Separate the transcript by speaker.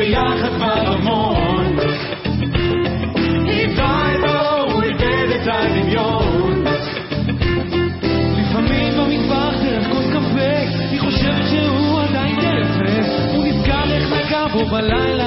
Speaker 1: ביחד ברמון. איבדה את האור, הוא איבד את הדמיון. לפעמים במטבח דרך כוס קפה היא חושבת שהוא עדיין טרפת. הוא נזכר איך נגע בו בלילה